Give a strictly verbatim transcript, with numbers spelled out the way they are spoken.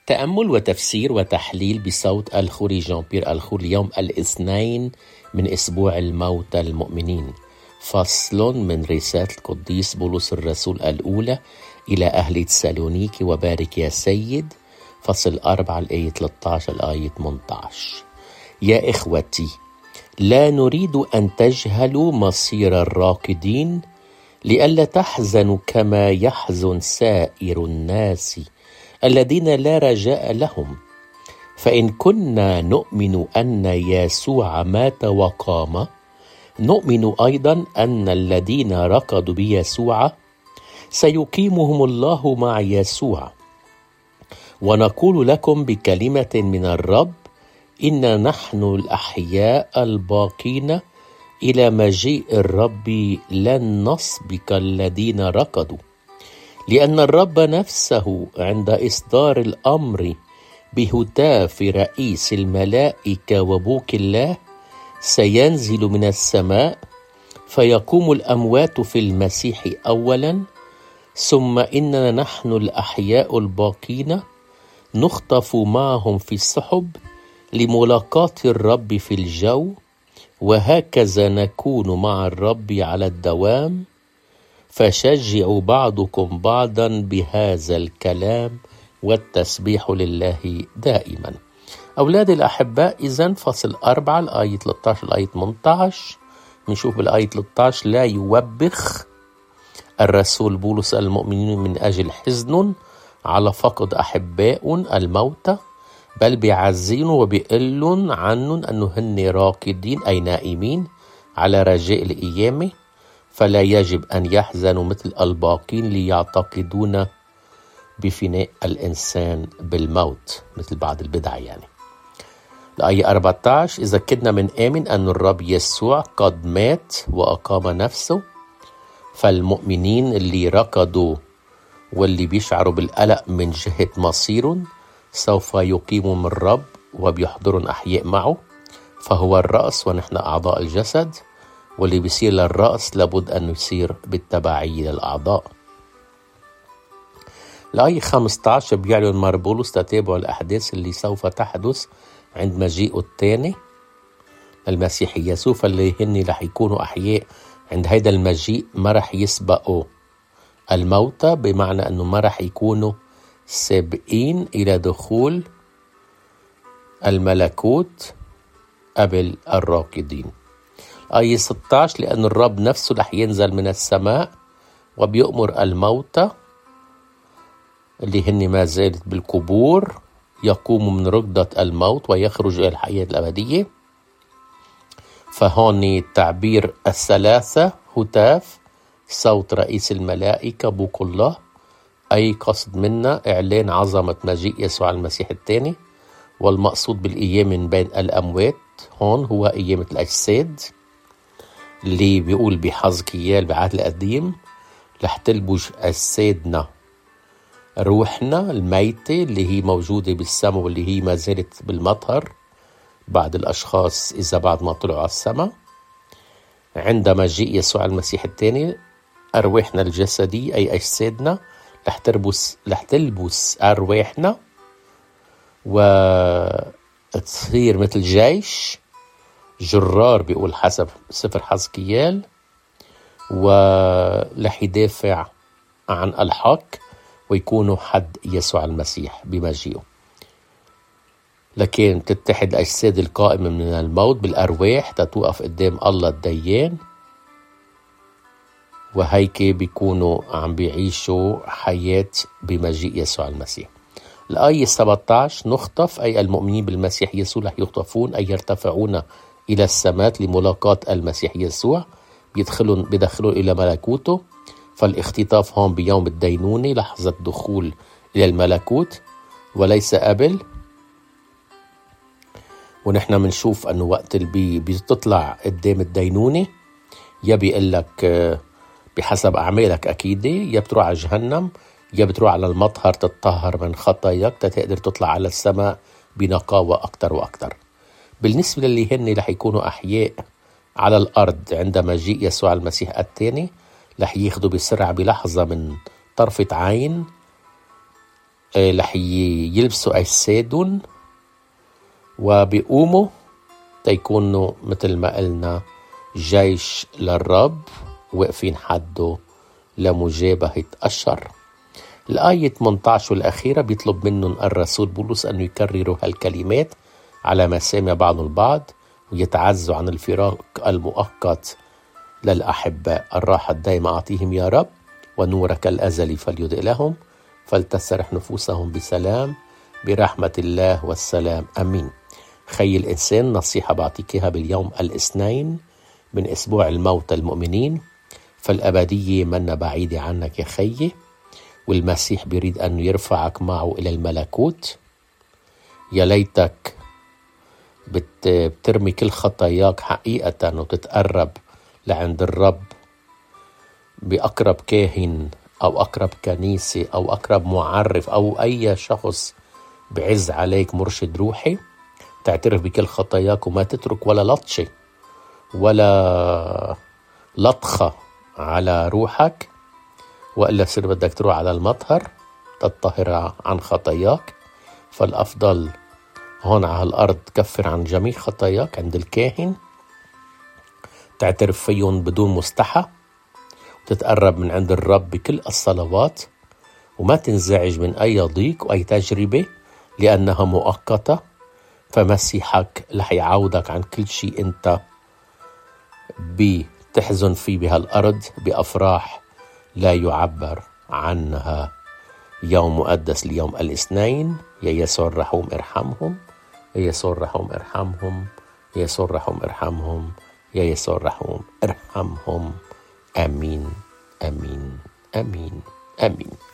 تأمل وتفسير وتحليل بصوت الخوري جان بيير الخوري اليوم الاثنين من أسبوع الموتى المؤمنين. فصل من رسالة القديس بولس الرسول الأولى إلى أهل تسالونيكي وبارك يا سيد، فصل أربعة الآية ثلاثة عشر الآية ثمانية عشر. يا إخوتي، لا نريد أن تجهلوا مصير الراكدين لئلا تحزنوا كما يحزن سائر الناس الذين لا رجاء لهم. فإن كنا نؤمن أن يسوع مات وقام، نؤمن أيضا أن الذين ركضوا بيسوع سيقيمهم الله مع يسوع. ونقول لكم بكلمة من الرب، إن نحن الأحياء الباقين إلى مجيء الرب لن نسبق الذين ركضوا، لأن الرب نفسه عند إصدار الأمر بهتاف رئيس الملائكة وبوق الله سينزل من السماء، فيقوم الأموات في المسيح أولا، ثم إننا نحن الأحياء الباقين نخطف معهم في السحب لملاقاة الرب في الجو، وهكذا نكون مع الرب على الدوام. فشجعوا بعضكم بعضا بهذا الكلام، والتسبيح لله دائما. أولادي الأحباء، إذن فصل أربعة الآية ثلاثة عشر الآية ثمانية عشر. بنشوف بالآية ثلاثة عشر: لا يوبخ الرسول بولس المؤمنين من أجل حزن على فقد أحباء الموتى، بل بيعزين وبيقلن عنهم أنه هن راكدين أي نائمين على رجاء القيامة، فلا يجب أن يحزنوا مثل الباقين ليعتقدون بفناء الإنسان بالموت مثل بعض البدع. يعني الآية أربعة عشر: إذا كنا من آمن أن الرب يسوع قد مات وأقام نفسه، فالمؤمنين اللي ركضوا واللي بيشعروا بالقلق من جهة مصير سوف يقيمهم الرب وبيحضرون أحياء معه، فهو الرأس ونحن أعضاء الجسد، واللي بيصير للرأس لابد أن يصير بالتبعية للأعضاء. الآية خمسة عشر بيعلن مار بولس تتابع الأحداث اللي سوف تحدث عند مجيئه الثاني المسيح يسوع، فاللي هن رح يكونوا أحياء عند هيدا المجيء ما رح يسبقوا الموتى، بمعنى أنه ما رح يكونوا سابقين إلى دخول الملكوت قبل الراكدين. آية ستة عشر: لأن الرب نفسه رح ينزل من السماء وبيأمر الموتى اللي هن ما زالت بالقبور يقوموا من ركضة الموت ويخرجوا إلى الحياة الأبدية. فهون التعبير الثلاثة: هتاف، صوت رئيس الملائكة، بوق الله، أي قصد منا إعلان عظمة مجيء يسوع المسيح الثاني، والمقصود بالقيام من بين الأموات هون هو قيامة الأجساد، اللي بيقول بحزقيال بعهد القديم: رح تلبج أجسادنا روحنا الميتة اللي هي موجودة بالسماء واللي هي ما زالت بالمطهر بعد الأشخاص إذا بعد ما طلعوا على السماء. عند مجيء يسوع المسيح الثاني أرواحنا الجسدية أي أجسادنا رح تلبس رح تلبس أرواحنا وتصير مثل جيش جرار، بيقول حسب سفر حزقيال، ورح يدافع عن الحق ويكونوا حد يسوع المسيح بمجيئه. لكن تتحد الأجساد القائمة من الموت بالأرواح تتوقف قدام الله الديان، وهيك بيكونوا عم بيعيشوا حياة بمجيء يسوع المسيح. الآية سبعة عشر: نخطف، أي المؤمنين بالمسيح يسوع رح يخطفون، أي يرتفعون إلى السماء لملاقاة المسيح يسوع، بيدخلون بيدخلون إلى ملكوته. فالاختطاف هون بيوم الدينونة، لحظة دخول إلى الملكوت وليس قبل. ونحن منشوف أنه وقت اللي بتطلع قدام الدينونة يا بيقول لك بحسب أعمالك أكيدة، يا بتروح على جهنم يا بتروح على المطهر تتطهر من خطاياك تقدر تطلع على السماء بنقاوة أكتر وأكتر. بالنسبة للي هن رح يكونوا أحياء على الأرض عند مجيء يسوع المسيح الثاني، رح ياخدوا بسرعة بلحظة من طرفة عين رح يلبسوا أجسادهم وبيقوموا تيكونوا مثل ما قلنا جيش للرب واقفين حده لمجابهة الشر. الآية ثمانية عشر والأخيرة بيطلب منهم الرسول بولس أن يكرروا هالكلمات على مسامع بعض البعض ويتعزوا عن الفراق المؤقت للأحباء. الراحة الدائمة أعطيهم يا رب، ونورك الأزلي فليضئ لهم، فلتسترح نفوسهم بسلام برحمة الله والسلام، أمين. خي الإنسان، نصيحة بعطيكها باليوم الاثنين من أسبوع الموتى المؤمنين، فالأبدية منا بعيدة عنك يا خيي، والمسيح بيريد أن يرفعك معه إلى الملكوت. يا ليتك بت بترمي كل خطاياك حقيقة وتتقرب لعند الرب بأقرب كاهن أو أقرب كنيسة أو أقرب معرف أو أي شخص بعز عليك مرشد روحي، تعترف بكل خطاياك وما تترك ولا لطشة ولا لطخة على روحك، وإلا صير بدك تروح على المطهر تطهر عن خطاياك. فالأفضل هون على الأرض تكفر عن جميع خطاياك عند الكاهن، تعترف فيهم بدون مستحى، وتتقرب من عند الرب بكل الصلوات، وما تنزعج من أي ضيق وأي تجربة لأنها مؤقتة. فمسيحك رح يعوضك عن كل شيء أنت بتحزن فيه بهالأرض بأفراح لا يعبر عنها. يوم مقدس ليوم الاثنين. يا يسوع الرحوم ارحمهم، يا يسوع الرحوم ارحمهم، يا يسوع الرحوم ارحمهم، يا يسوع الرحوم ارحمهم. آمين آمين آمين آمين.